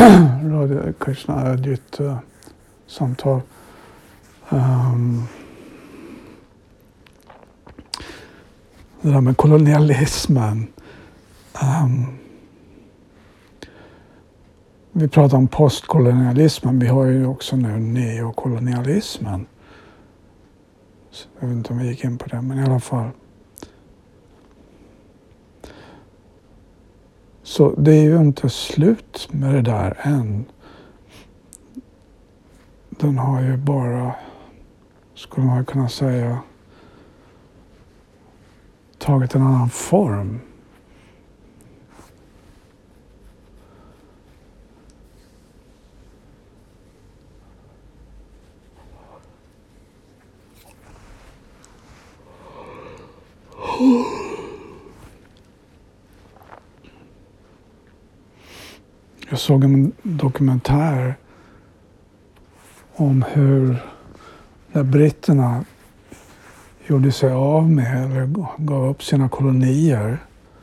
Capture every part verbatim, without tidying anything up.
Radio Krishna Adit uh, samtal. Um, det där med kolonialismen. Um, vi pratar om postkolonialismen. Vi har ju också nu neokolonialismen. Så jag vet inte om vi gick in på det, men i alla fall. Så det är ju inte slut med det där än. Den har ju bara, skulle man kunna säga, tagit en annan form. Jag såg en dokumentär om hur när britterna gjorde sig av med eller gav upp sina kolonier.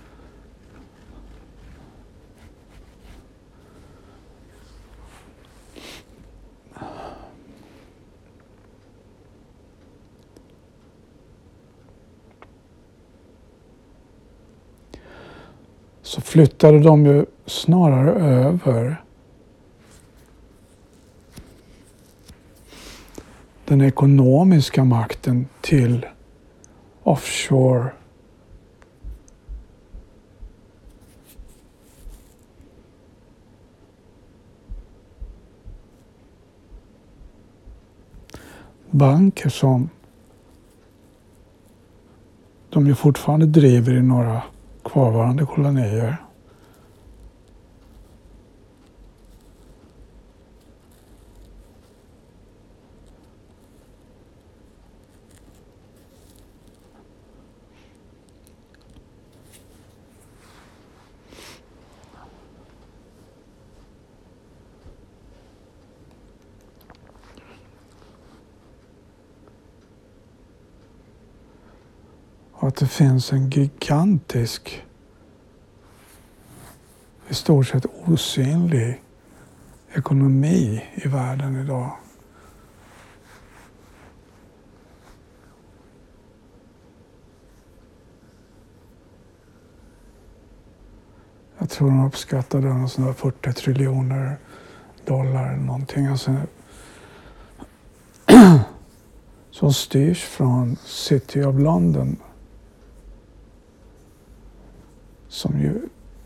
Så flyttade de ju snarare över den ekonomiska makten till offshore banker som de ju fortfarande driver i några kvarvarande kolonier. Och att det finns en gigantisk, i stort sett osynlig ekonomi i världen idag. Jag tror de uppskattade den sådana fyrtio triljoner dollar eller någonting. Alltså, som styrs från City of London. Som ju,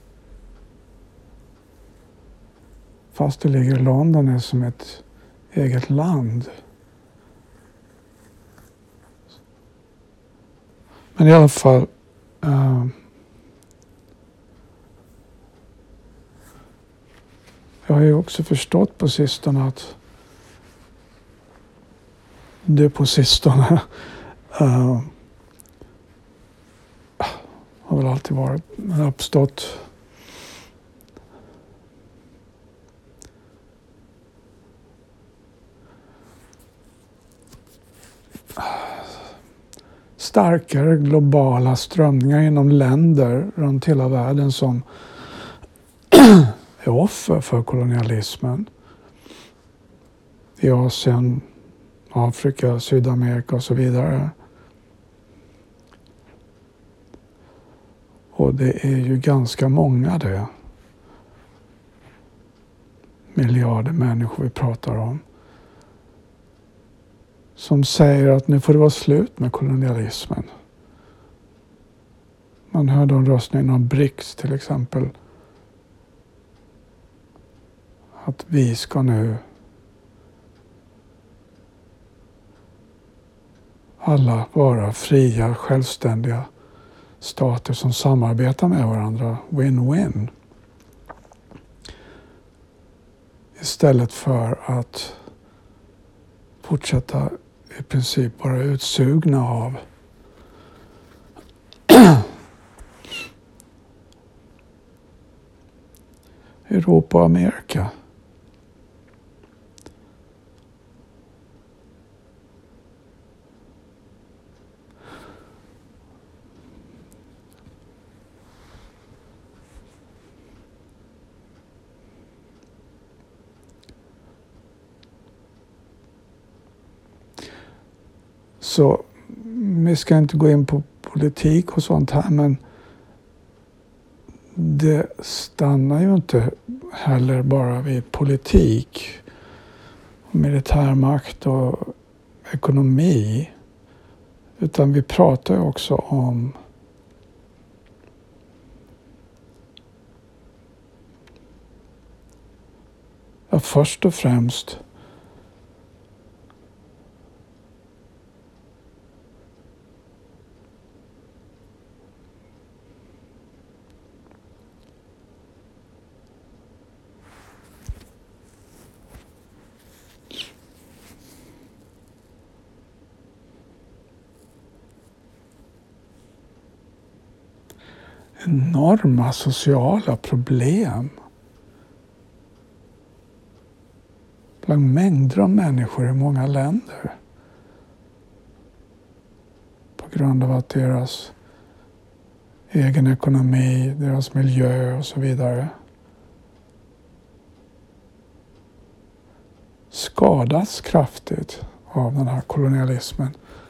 fast det ligger i London, är som ett eget land. Men i alla fall uh, jag har ju också förstått på sistone att det på sistone uh, har väl alltid varit, men uppstått starkare globala strömningar inom länder runt hela världen som är offer för kolonialismen. I Asien, Afrika, Sydamerika och så vidare. Och det är ju ganska många det. Miljarder människor vi pratar om. Som säger att nu får det vara slut med kolonialismen. Man hörde om röstningen om BRICS till exempel. Att vi ska nu alla vara fria, självständiga stater som samarbetar med varandra. Win-win. Istället för att fortsätta i princip vara utsugna av Europa och Amerika. Så vi ska inte gå in på politik och sånt här, men det stannar ju inte heller bara vid politik, militärmakt och ekonomi, utan vi pratar ju också om ja, först och främst enorma sociala problem bland mängder av människor i många länder på grund av att deras egen ekonomi, deras miljö och så vidare skadas kraftigt av den här kolonialismen.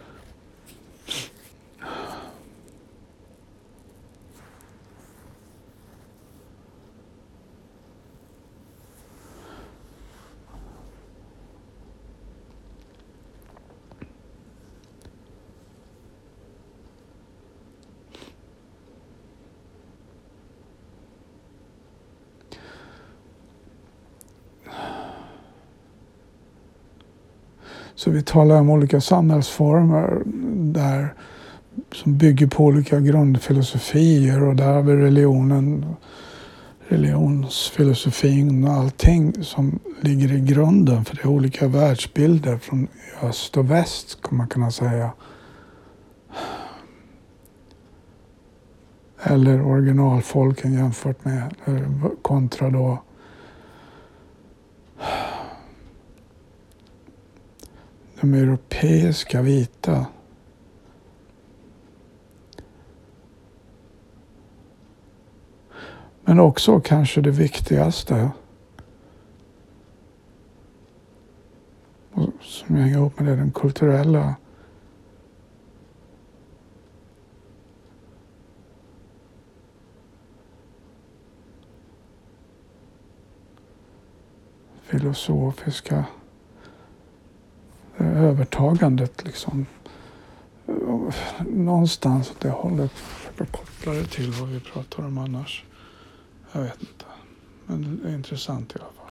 Så vi talar om olika samhällsformer där, som bygger på olika grundfilosofier, och där har vi religionen, religionsfilosofin och allting som ligger i grunden för det är olika världsbilder från öst och väst, kan man kunna säga. Eller originalfolken jämfört med kontra då de europeiska vita. Men också kanske det viktigaste, och som hänger ihop med det, den kulturella filosofiska övertagandet liksom. Någonstans åt det hållet, försöka koppla det till vad vi pratar om annars. Jag vet inte. Men det är intressant i alla fall.